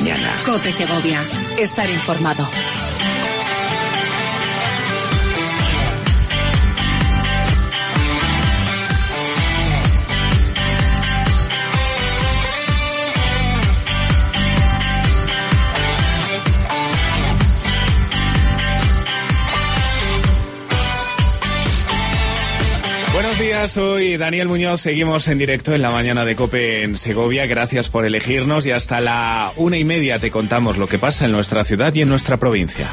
mañana. COPE Segovia. Estar informado. Buenos días, soy Daniel Muñoz, seguimos en directo en la mañana de COPE en Segovia, gracias por elegirnos y hasta la 1:30 te contamos lo que pasa en nuestra ciudad y en nuestra provincia.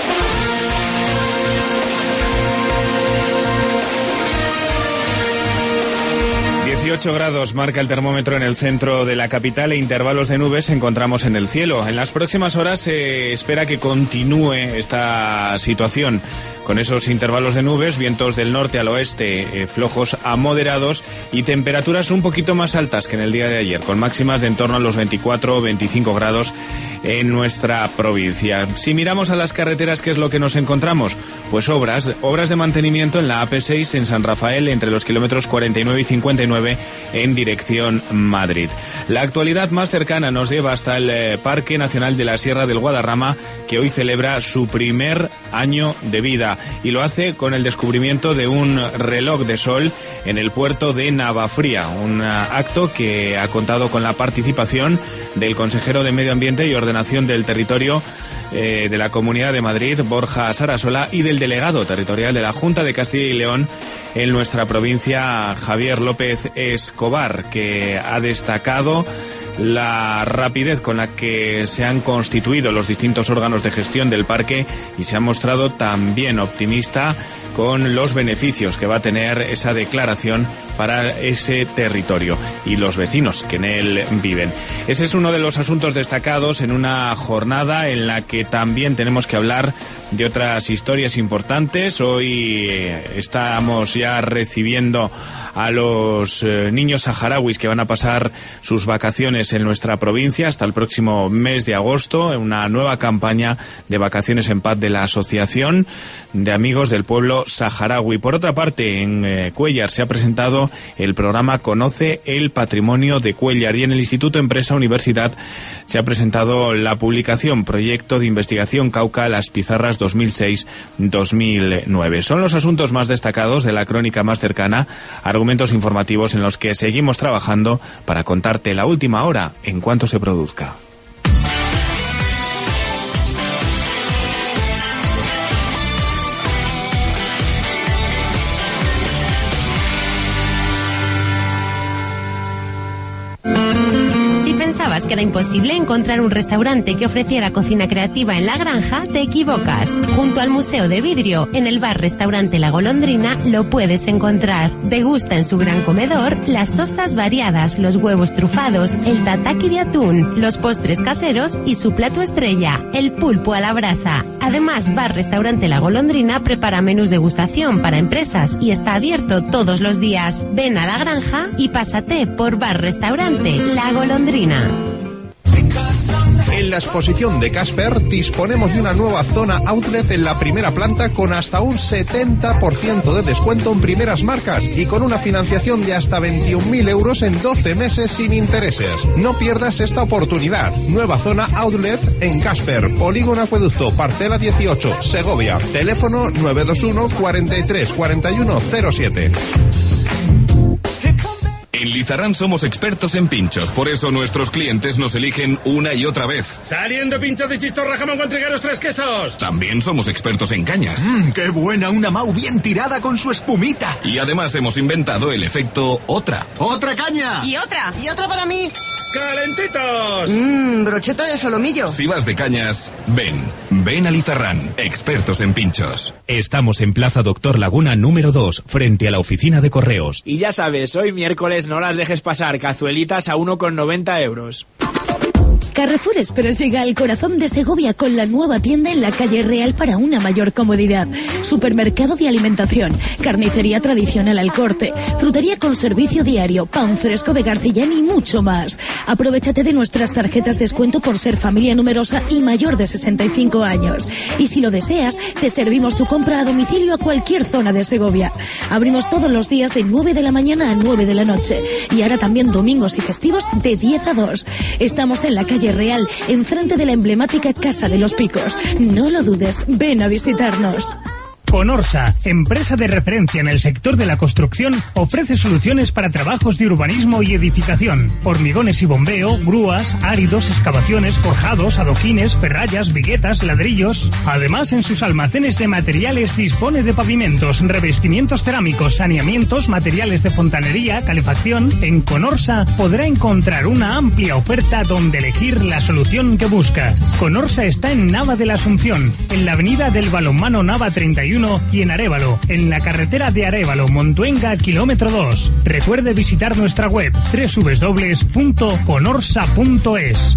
18 grados marca el termómetro en el centro de la capital e intervalos de nubes encontramos en el cielo. En las próximas horas se espera que continúe esta situación con esos intervalos de nubes, vientos del norte al oeste flojos a moderados y temperaturas un poquito más altas que en el día de ayer, con máximas de en torno a los 24 o 25 grados en nuestra provincia. Si miramos a las carreteras, ¿qué es lo que nos encontramos? Pues obras de mantenimiento en la AP6 en San Rafael entre los kilómetros 49 y 59 en dirección Madrid. La actualidad más cercana nos lleva hasta el Parque Nacional de la Sierra del Guadarrama, que hoy celebra su primer año de vida y lo hace con el descubrimiento de un reloj de sol en el puerto de Navafría, un acto que ha contado con la participación del consejero de Medio Ambiente y Ordenación del Territorio de la Comunidad de Madrid, Borja Sarasola, y del delegado territorial de la Junta de Castilla y León en nuestra provincia, Javier López Escobar, que ha destacado la rapidez con la que se han constituido los distintos órganos de gestión del parque y se ha mostrado también optimista con los beneficios que va a tener esa declaración para ese territorio y los vecinos que en él viven. Ese es uno de los asuntos destacados en una jornada en la que también tenemos que hablar de otras historias importantes. Hoy estamos ya recibiendo a los niños saharauis que van a pasar sus vacaciones en nuestra provincia hasta el próximo mes de agosto, en una nueva campaña de vacaciones en paz de la Asociación de Amigos del Pueblo Saharaui. Por otra parte, en Cuéllar se ha presentado el programa Conoce el Patrimonio de Cuéllar y en el Instituto Empresa Universidad se ha presentado la publicación Proyecto de Investigación Cauca Las Pizarras 2006-2009. Son los asuntos más destacados de la crónica más cercana, argumentos informativos en los que seguimos trabajando para contarte la última hora en cuanto se produzca. ¿Pensabas que era imposible encontrar un restaurante que ofreciera cocina creativa en La Granja? Te equivocas. Junto al Museo de Vidrio, en el bar-restaurante La Golondrina, lo puedes encontrar. Degusta en su gran comedor las tostas variadas, los huevos trufados, el tataki de atún, los postres caseros y su plato estrella, el pulpo a la brasa. Además, bar-restaurante La Golondrina prepara menús de degustación para empresas y está abierto todos los días. Ven a La Granja y pásate por bar-restaurante La Golondrina. En la exposición de Casper disponemos de una nueva zona outlet en la primera planta con hasta un 70% de descuento en primeras marcas y con una financiación de hasta 21.000 euros en 12 meses sin intereses. No pierdas esta oportunidad. Nueva zona outlet en Casper, Polígono Acueducto, parcela 18, Segovia. Teléfono 921 43 41 07. En Lizarrán somos expertos en pinchos, por eso nuestros clientes nos eligen una y otra vez. ¡Saliendo pinchos de chistorra, jamón con trigueros, 3 quesos! También somos expertos en cañas. ¡Qué buena! Una Mau bien tirada con su espumita. Y además hemos inventado el efecto otra. ¡Otra caña! ¡Y otra! ¡Y otra para mí! ¡Calentitos! Brocheta de solomillo. Si vas de cañas, ven a Lizarrán, expertos en pinchos. Estamos en Plaza Doctor Laguna número 2, frente a la oficina de correos. Y ya sabes, hoy miércoles no las dejes pasar, cazuelitas a 1,90 euros. Carrefour Express llega al corazón de Segovia con la nueva tienda en la calle Real para una mayor comodidad. Supermercado de alimentación, carnicería tradicional al corte, frutería con servicio diario, pan fresco de Garcillán y mucho más. Aprovéchate de nuestras tarjetas de descuento por ser familia numerosa y mayor de 65 años. Y si lo deseas, te servimos tu compra a domicilio a cualquier zona de Segovia. Abrimos todos los días de 9 de la mañana a 9 de la noche. Y ahora también domingos y festivos de 10 a 2. Estamos en la calle calle Real, enfrente de la emblemática Casa de los Picos. No lo dudes, ven a visitarnos. Conorsa, empresa de referencia en el sector de la construcción, ofrece soluciones para trabajos de urbanismo y edificación. Hormigones y bombeo, grúas, áridos, excavaciones, forjados, adoquines, ferrallas, viguetas, ladrillos. Además, en sus almacenes de materiales dispone de pavimentos, revestimientos cerámicos, saneamientos, materiales de fontanería, calefacción. En Conorsa podrá encontrar una amplia oferta donde elegir la solución que busca. Conorsa está en Nava de la Asunción, en la avenida del Balonmano Nava 31 y en Arévalo, en la carretera de Arévalo, Montuenga, kilómetro 2. Recuerde visitar nuestra web www.conorsa.es.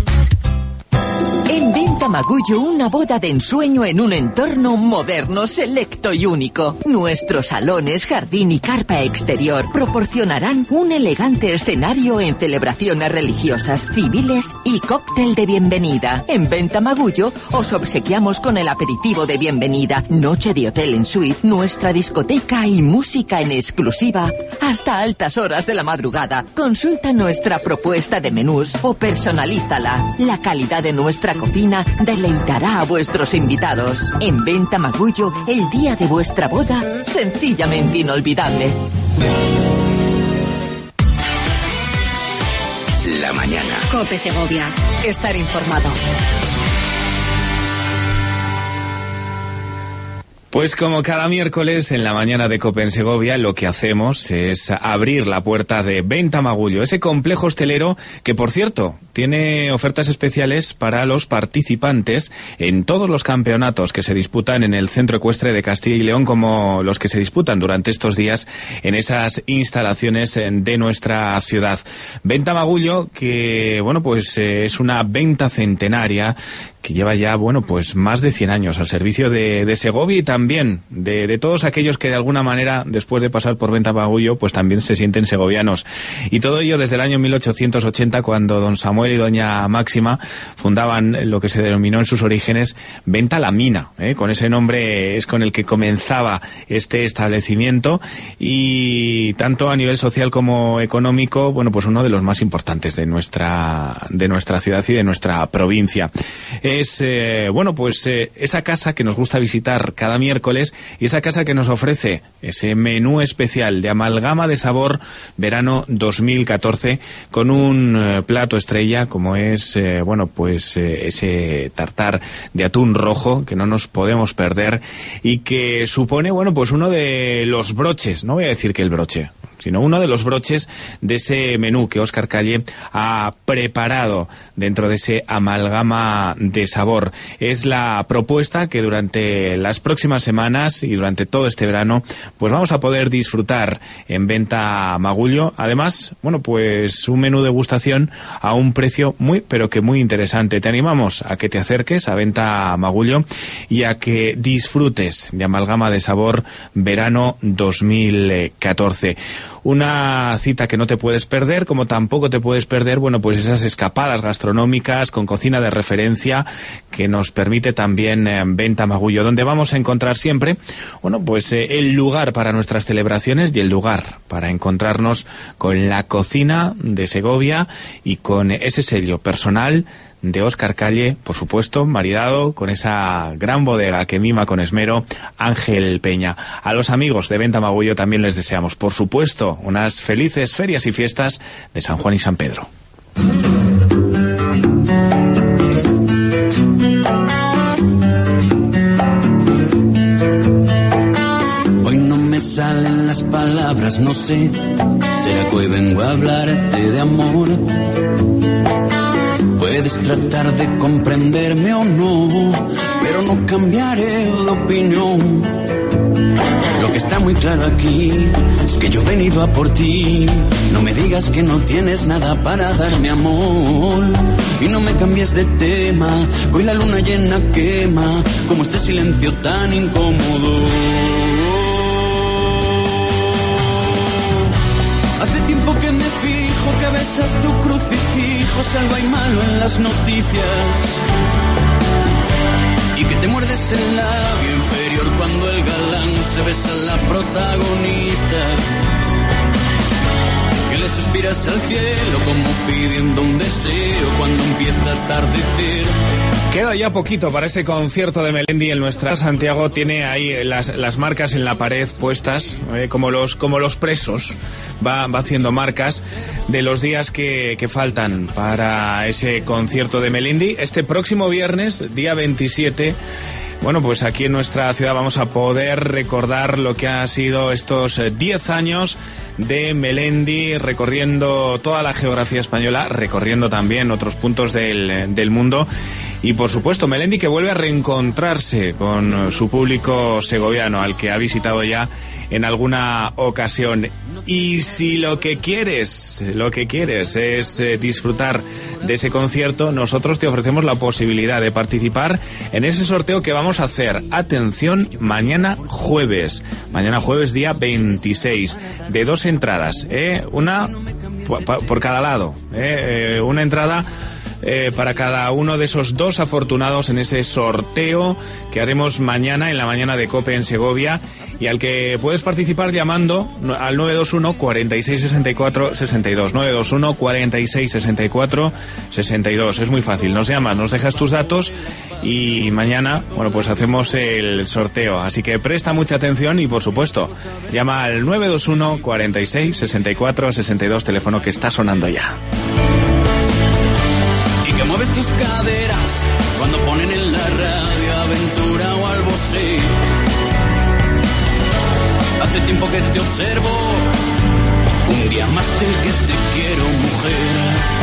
En Venta Magullo, una boda de ensueño en un entorno moderno, selecto y único. Nuestros salones, jardín y carpa exterior proporcionarán un elegante escenario en celebraciones religiosas, civiles y cóctel de bienvenida. En Venta Magullo os obsequiamos con el aperitivo de bienvenida, noche de hotel en suite, nuestra discoteca y música en exclusiva hasta altas horas de la madrugada. Consulta nuestra propuesta de menús o personalízala. La calidad de nuestra cocina deleitará a vuestros invitados. En Venta Magullo, el día de vuestra boda, sencillamente inolvidable. La mañana. COPE Segovia. Estar informado. Pues como cada miércoles en la mañana de COPE en Segovia, lo que hacemos es abrir la puerta de Venta Magullo, ese complejo hostelero que, por cierto, tiene ofertas especiales para los participantes en todos los campeonatos que se disputan en el Centro Ecuestre de Castilla y León, como los que se disputan durante estos días en esas instalaciones de nuestra ciudad. Venta Magullo, que bueno, pues es una venta centenaria que lleva ya, bueno, pues más de 100 años al servicio de Segovia y también de todos aquellos que de alguna manera, después de pasar por Venta Magullo, pues también se sienten segovianos. Y todo ello desde el año 1880, cuando don Samuel y doña Máxima fundaban lo que se denominó en sus orígenes Venta la Mina, con ese nombre es con el que comenzaba este establecimiento, y tanto a nivel social como económico, bueno, pues uno de los más importantes de nuestra ciudad y de nuestra provincia. Es, bueno, pues esa casa que nos gusta visitar cada miércoles y esa casa que nos ofrece ese menú especial de amalgama de sabor verano 2014 con un plato estrella como es, bueno, pues ese tartar de atún rojo que no nos podemos perder y que supone, bueno, pues uno de los broches, no voy a decir que el broche, sino uno de los broches de ese menú que Óscar Calle ha preparado dentro de ese amalgama de sabor. Es la propuesta que durante las próximas semanas y durante todo este verano pues vamos a poder disfrutar en Venta Magullo. Además, bueno, pues un menú degustación a un precio muy, pero que muy interesante. Te animamos a que te acerques a Venta Magullo y a que disfrutes de amalgama de sabor verano 2014. Una cita que no te puedes perder, como tampoco te puedes perder, bueno, pues esas escapadas gastronómicas con cocina de referencia que nos permite también Venta Magullo, donde vamos a encontrar siempre, bueno, pues el lugar para nuestras celebraciones y el lugar para encontrarnos con la cocina de Segovia y con ese sello personal de Óscar Calle, por supuesto, maridado con esa gran bodega que mima con esmero Ángel Peña. A los amigos de Venta Magullo también les deseamos, por supuesto, unas felices ferias y fiestas de San Juan y San Pedro. Hoy no me salen las palabras, no sé, será que hoy vengo a hablarte de amor. Puedes tratar de comprenderme o no, pero no cambiaré de opinión. Lo que está muy claro aquí es que yo he venido a por ti. No me digas que no tienes nada para darme amor. Y no me cambies de tema, que hoy la luna llena quema como este silencio tan incómodo. Hace tiempo que me fijo que besas tu crucifijo, si algo hay malo en las noticias, y que te muerdes el labio inferior cuando el galán se besa a la protagonista, que le suspiras al cielo como pidiendo un deseo cuando empieza a atardecer. Queda ya poquito para ese concierto de Melendi en nuestra. Santiago tiene ahí las marcas en la pared puestas, como los presos. Va haciendo marcas de los días que faltan para ese concierto de Melendi. Este próximo viernes, día 27... Bueno, pues aquí en nuestra ciudad vamos a poder recordar lo que ha sido estos 10 años de Melendi, recorriendo toda la geografía española, recorriendo también otros puntos del mundo. Y por supuesto, Melendi que vuelve a reencontrarse con su público segoviano, al que ha visitado ya en alguna ocasión. Y si lo que quieres es disfrutar de ese concierto, nosotros te ofrecemos la posibilidad de participar en ese sorteo que vamos a hacer. Atención, mañana jueves día 26, de 2 entradas, una por cada lado, una entrada para cada uno de esos 2 afortunados en ese sorteo que haremos mañana en la mañana de COPE en Segovia, y al que puedes participar llamando al 921 46 64 62, 921 46 64 62. Es muy fácil, nos llamas, nos dejas tus datos y mañana, bueno, pues hacemos el sorteo. Así que presta mucha atención y, por supuesto, llama al 921 46 64 62, teléfono que está sonando ya. Mueves tus caderas cuando ponen en la radio Aventura o Albocé. Hace tiempo que te observo, un día más del que te quiero, mujer.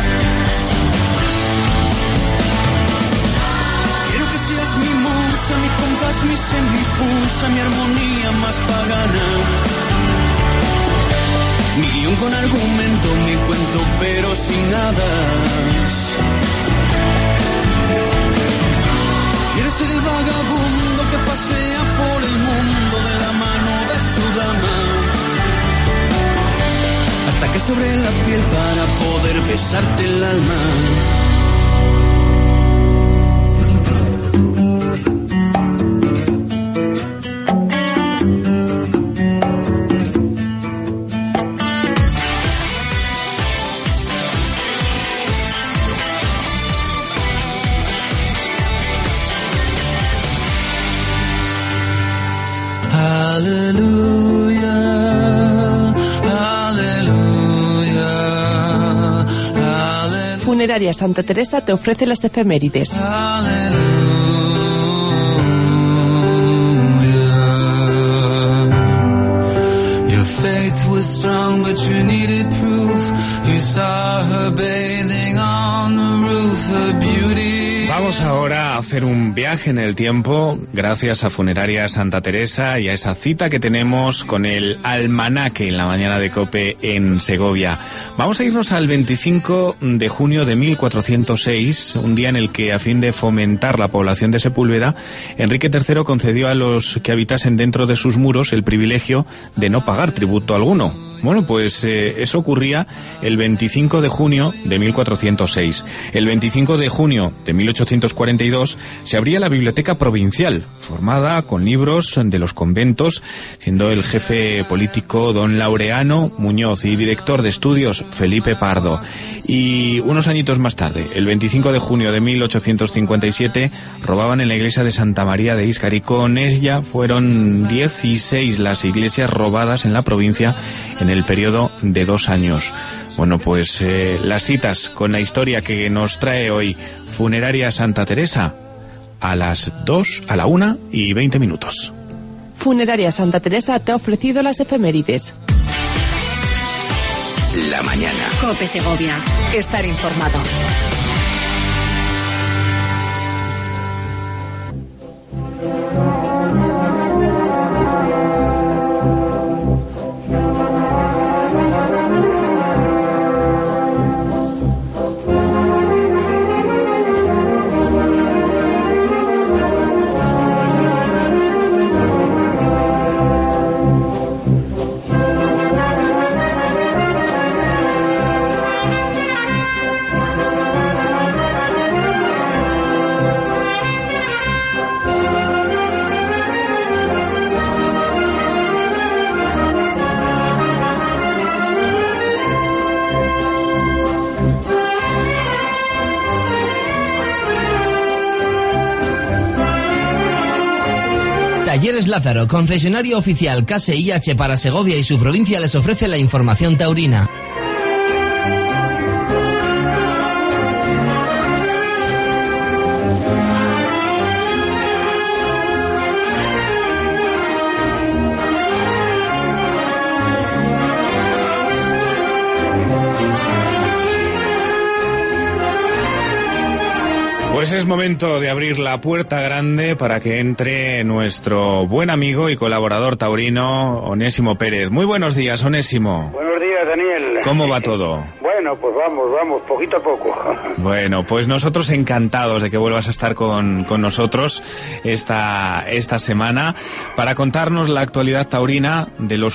Quiero que seas mi musa, mi compás, mi semifusa, mi armonía más pagana. Mi guión con argumento, mi cuento pero sin nada. Quieres ser el vagabundo que pasea por el mundo de la mano de su dama, hasta que sobre la piel para poder besarte el alma. Funeraria Santa Teresa te ofrece las efemérides. Your faith was strong, but you needed proof. You saw her bathing on the roof, her beauty. Vamos ahora a hacer un viaje en el tiempo gracias a Funeraria Santa Teresa y a esa cita que tenemos con el almanaque en la mañana de COPE en Segovia. Vamos a irnos al 25 de junio de 1406, un día en el que, a fin de fomentar la población de Sepúlveda, Enrique III concedió a los que habitasen dentro de sus muros el privilegio de no pagar tributo alguno. Bueno, pues eso ocurría el 25 de junio de 1406. El 25 de junio de 1842 se abría la Biblioteca Provincial, formada con libros de los conventos, siendo el jefe político don Laureano Muñoz y director de estudios Felipe Pardo. Y unos añitos más tarde, el 25 de junio de 1857, robaban en la iglesia de Santa María de Íscar, y con ella fueron 16 las iglesias robadas en la provincia en el periodo de 2 años. Bueno, pues las citas con la historia que nos trae hoy Funeraria Santa Teresa a las 2, a la 1:20. Funeraria Santa Teresa te ha ofrecido las efemérides. La mañana. COPE Segovia. Estar informado. Talleres Lázaro, concesionario oficial CASE IH para Segovia y su provincia, les ofrece la información taurina. Pues es momento de abrir la puerta grande para que entre nuestro buen amigo y colaborador taurino, Onésimo Pérez. Muy buenos días, Onésimo. Buenos días, Daniel. ¿Cómo va todo? Bueno, pues vamos, poquito a poco. Bueno, pues nosotros encantados de que vuelvas a estar con nosotros esta semana para contarnos la actualidad taurina de los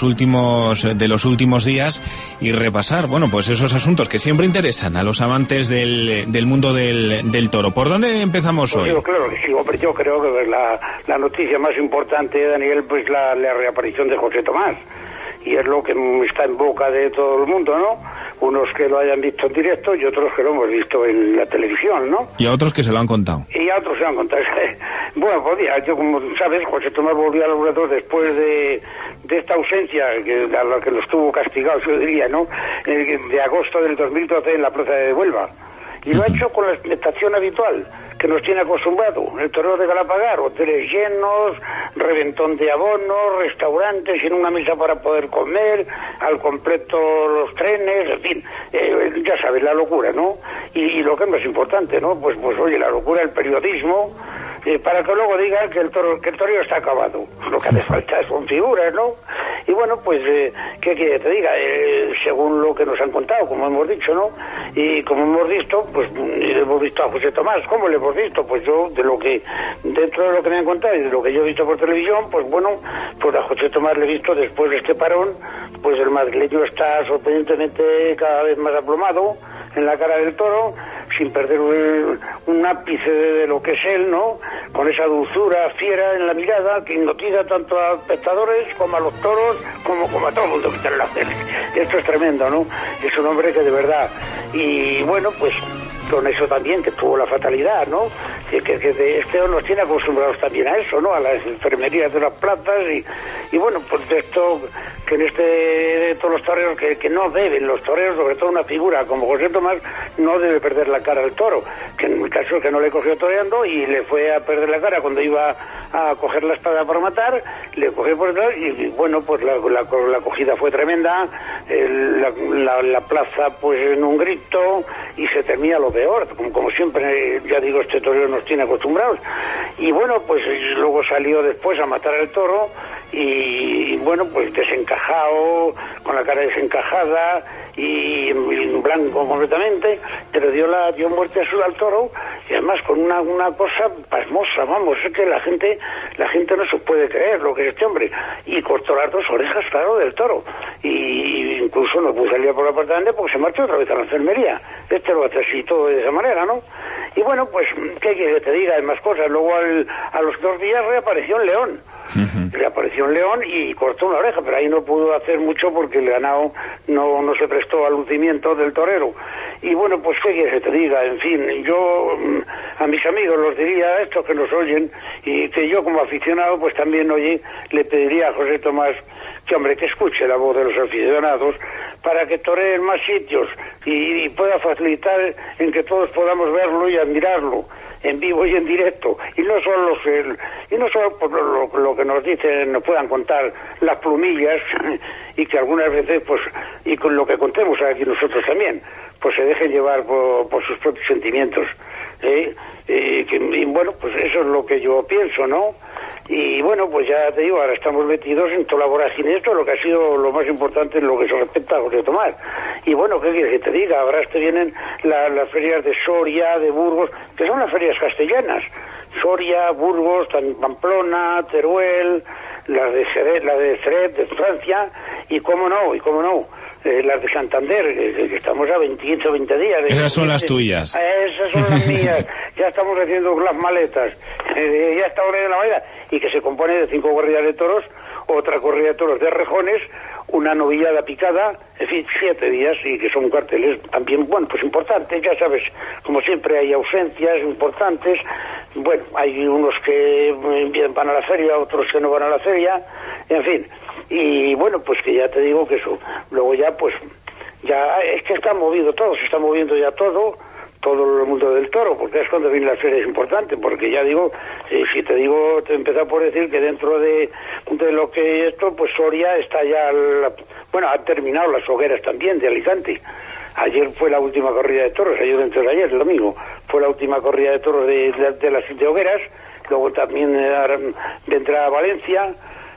últimos días y repasar, bueno, pues esos asuntos que siempre interesan a los amantes del mundo del toro. ¿Por dónde empezamos hoy? Claro que sí, hombre, yo creo que la noticia más importante, Daniel, pues la reaparición de José Tomás. Y es lo que está en boca de todo el mundo, ¿no? Unos que lo hayan visto en directo y otros que lo hemos visto en la televisión, ¿no? Y a otros que se lo han contado. Y a otros se lo han contado. Bueno, pues ya, yo como sabes, José Tomás volvió a los ruedos después de esta ausencia, a la que lo estuvo castigado, yo diría, ¿no? De agosto del 2012 en la plaza de Huelva. Y lo ha hecho con la expectación habitual, que nos tiene acostumbrado. El toreo de Galapagar, hoteles llenos, reventón de abonos, restaurantes sin una mesa para poder comer, al completo los trenes, en fin, ya sabes, la locura, ¿no? Y lo que es más importante, ¿no? Pues oye, la locura del periodismo, para que luego digan que el toreo está acabado. Lo que hace falta son figuras, ¿no? Y bueno, pues, ¿qué quiere que te diga? Según lo que nos han contado, como hemos dicho, ¿no? Y como hemos visto, pues hemos visto a José Tomás. ¿Cómo le hemos visto? Pues yo, dentro de lo que me han contado y de lo que yo he visto por televisión, pues bueno, pues a José Tomás le he visto después de este parón, pues el madrileño está sorprendentemente cada vez más aplomado en la cara del toro, sin perder un ápice de lo que es él, ¿no? Con esa dulzura fiera en la mirada que hipnotiza tanto a espectadores como a los toros, como a todo el mundo que está en la tele. Esto es tremendo, ¿no? Es un hombre que de verdad. Y bueno, pues con eso también, que tuvo la fatalidad, ¿no? Que este nos tiene acostumbrados también a eso, ¿no? A las enfermerías de las plazas y bueno, pues de esto, que de todos los toreros, que no deben los toreros, sobre todo una figura como José Tomás, no debe perder la cara al toro, que en mi caso es que no le cogió toreando y le fue a perder la cara cuando iba a coger la espada para matar, le cogió por detrás y bueno, pues la cogida fue tremenda, la plaza pues en un grito y se termina lo peor, como siempre, ya digo, este torero nos tiene acostumbrados. Y bueno, pues luego salió después a matar al toro y bueno, pues desencajado, con la cara desencajada y en blanco completamente, pero dio muerte al toro y además con una cosa pasmosa, vamos, es que la gente no se puede creer lo que es este hombre, y cortó las dos orejas, claro, del toro, y incluso no pudo salir por la puerta grande porque se marchó otra vez a la enfermería. Este lo necesitó de esa manera, ¿no? Y bueno, pues, ¿qué quiere que te diga? Hay más cosas. Luego a los 2 días reapareció en León. Reapareció en León y cortó una oreja, pero ahí no pudo hacer mucho porque el ganado no se prestó al lucimiento del torero. Y bueno, pues qué quieres que te diga, en fin, yo a mis amigos los diría, a estos que nos oyen, y que yo como aficionado pues también le pediría a José Tomás que, hombre, que escuche la voz de los aficionados para que toree en más sitios y pueda facilitar en que todos podamos verlo y admirarlo en vivo y en directo, y no solo por lo que nos dicen, nos puedan contar las plumillas, y que algunas veces pues, y con lo que contemos aquí nosotros también, pues se dejen llevar por sus propios sentimientos, y bueno, pues eso es lo que yo pienso, ¿no? Y bueno, pues ya te digo, ahora estamos metidos en toda la vorágine, esto lo que ha sido lo más importante en lo que se respecta a José Tomás. Y bueno, ¿qué quieres que te diga? Ahora vienen las ferias de Soria, de Burgos, que son las ferias castellanas. Soria, Burgos, Pamplona, Teruel, la de Ceret, de Francia, y cómo no, las de Santander, que estamos a 15 o 20 días. Esas son las tuyas. Esas son las mías. Ya estamos haciendo las maletas. Ya está hora de la manera. Y que se compone de 5 corridas de toros, otra corrida de toros de rejones, una novillada picada, en fin, 7 días, y que son carteles también, bueno, pues importantes, ya sabes, como siempre hay ausencias importantes, bueno, hay unos que van a la feria, otros que no van a la feria, en fin, y bueno, pues que ya te digo que eso, luego ya pues, ya es que está movido todo, se está moviendo ya todo el mundo del toro, porque es cuando viene la feria es importante, porque ya digo, si te digo, te he empezado por decir que dentro de lo que esto, pues Soria está ya, bueno, han terminado las hogueras también de Alicante. Ayer fue la última corrida de toros, ayer dentro de ayer, el domingo, fue la última corrida de toros de las 7 hogueras, luego también vendrá Valencia,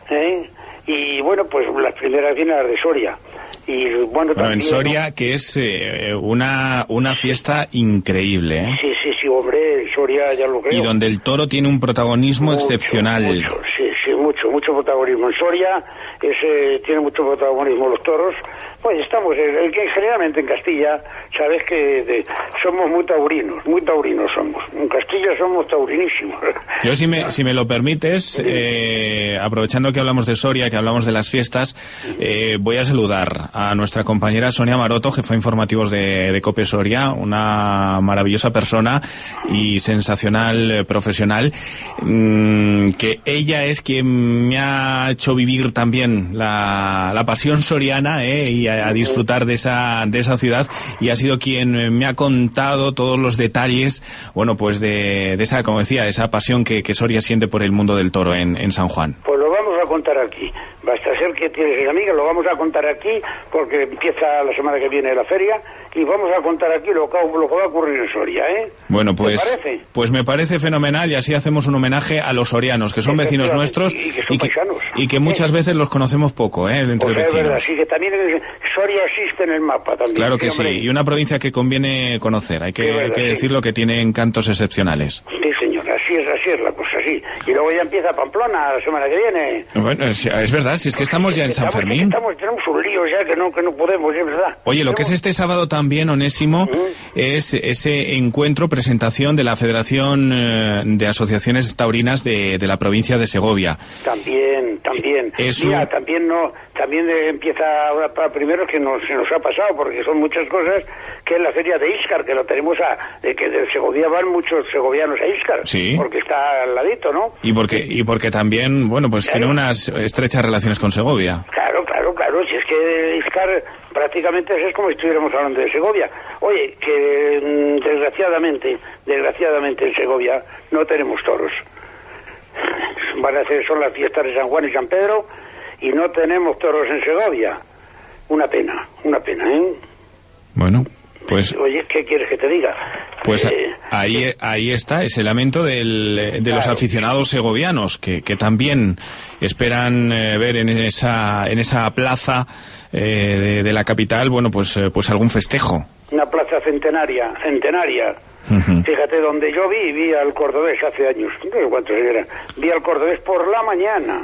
y bueno, pues las primeras vienen las de Soria. Y bueno, también, en Soria, que es una fiesta increíble, ¿eh? Sí, hombre, Soria ya lo creo. Y donde el toro tiene un protagonismo excepcional. Mucho protagonismo. En Soria tiene mucho protagonismo los toros. Pues estamos, que generalmente en Castilla, sabes que somos muy taurinos somos. En Castilla somos taurinísimos. Yo, si me lo permites, aprovechando que hablamos de Soria, que hablamos de las fiestas, voy a saludar a nuestra compañera Sonia Maroto, jefa de informativos de COPE Soria, una maravillosa persona y sensacional profesional, que ella es quien me ha hecho vivir también la pasión soriana, y a disfrutar de esa ciudad, y ha sido quien me ha contado todos los detalles, bueno, pues de esa, como decía, esa pasión que Soria siente por el mundo del toro en San Juan. Pues lo vamos a contar aquí. Basta ser que tienes amiga, lo vamos a contar aquí, porque empieza la semana que viene la feria, y vamos a contar aquí lo que va a ocurrir en Soria, ¿eh? Bueno, pues, pues me parece fenomenal, y así hacemos un homenaje a los sorianos, que son vecinos nuestros, y que muchas veces los conocemos poco, entre vecinos. Es verdad, sí, que también Soria existe en el mapa también. Claro que sí, y una provincia que conviene conocer, hay que decirlo, que tiene encantos excepcionales. Sí, señor, así es la cosa, sí. Y luego ya empieza Pamplona la semana que viene. Bueno, es verdad, si es que estamos ya en San Fermín. Tenemos un lío ya que no podemos, es verdad. Oye, lo que es este sábado también, Onésimo, es ese encuentro, presentación de la Federación de Asociaciones Taurinas de la provincia de Segovia. También. Mira, también empieza ahora, primero que se nos ha pasado, porque son muchas cosas, que es la feria de Íscar, que lo tenemos que de Segovia van muchos segovianos a Íscar, sí, porque está al ladito, ¿no? Y porque también, bueno, pues tiene unas estrechas relaciones con Segovia. Claro, si es que Íscar prácticamente es como si estuviéramos hablando de Segovia. Oye, que desgraciadamente en Segovia no tenemos toros. Son las fiestas de San Juan y San Pedro, y no tenemos toros en Segovia. Una pena, ¿eh? Bueno, pues... Oye, ¿qué quieres que te diga? Pues ahí está ese lamento de los aficionados segovianos, que también esperan ver en esa plaza de la capital, bueno, pues algún festejo. Una plaza centenaria. Uh-huh. Fíjate, donde yo vi al cordobés hace años, no sé cuántos eran, vi al cordobés por la mañana,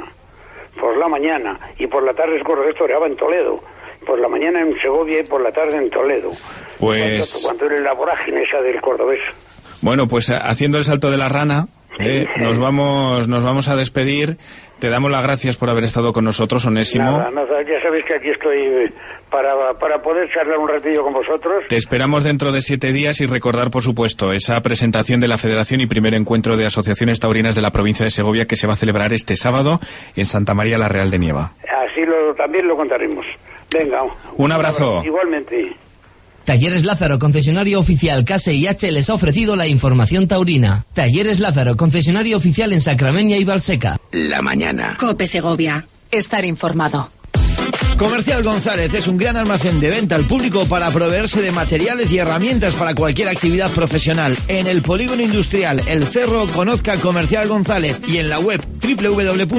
y por la tarde el cordobés toreaba en Toledo, por la mañana en Segovia y por la tarde en Toledo. Pues... Cuando era la vorágine esa del cordobés. Bueno, pues haciendo el salto de la rana, nos vamos a despedir. Te damos las gracias por haber estado con nosotros, Onésimo. Nada, ya sabéis que aquí estoy para poder charlar un ratillo con vosotros. Te esperamos dentro de 7 días y recordar, por supuesto, esa presentación de la Federación y primer encuentro de asociaciones taurinas de la provincia de Segovia, que se va a celebrar este sábado en Santa María la Real de Nieva. Así también lo contaremos. Venga. Un abrazo. Igualmente. Talleres Lázaro, concesionario oficial KSIH, les ha ofrecido la información taurina. Talleres Lázaro, concesionario oficial en Sacramenia y Valseca. La mañana. COPE Segovia. Estar informado. Comercial González es un gran almacén de venta al público para proveerse de materiales y herramientas para cualquier actividad profesional. En el Polígono Industrial El Cerro, conozca Comercial González, y en la web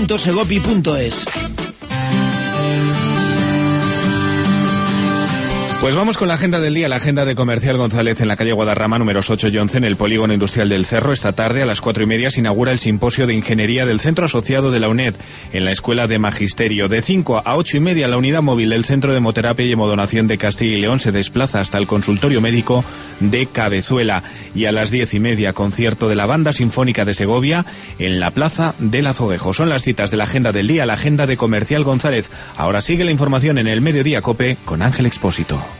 www.segopi.es. Pues vamos con la agenda del día, la agenda de Comercial González en la calle Guadarrama, números 8 y 11, en el Polígono Industrial del Cerro. Esta tarde a las 4:30 se inaugura el simposio de Ingeniería del Centro Asociado de la UNED en la Escuela de Magisterio. De 5 a 8:30 la unidad móvil del Centro de Hemoterapia y Hemodonación de Castilla y León se desplaza hasta el consultorio médico de Cabezuela. Y a las 10:30 concierto de la Banda Sinfónica de Segovia en la Plaza del Azoguejo. Son las citas de la agenda del día, la agenda de Comercial González. Ahora sigue la información en el Mediodía COPE con Ángel Expósito.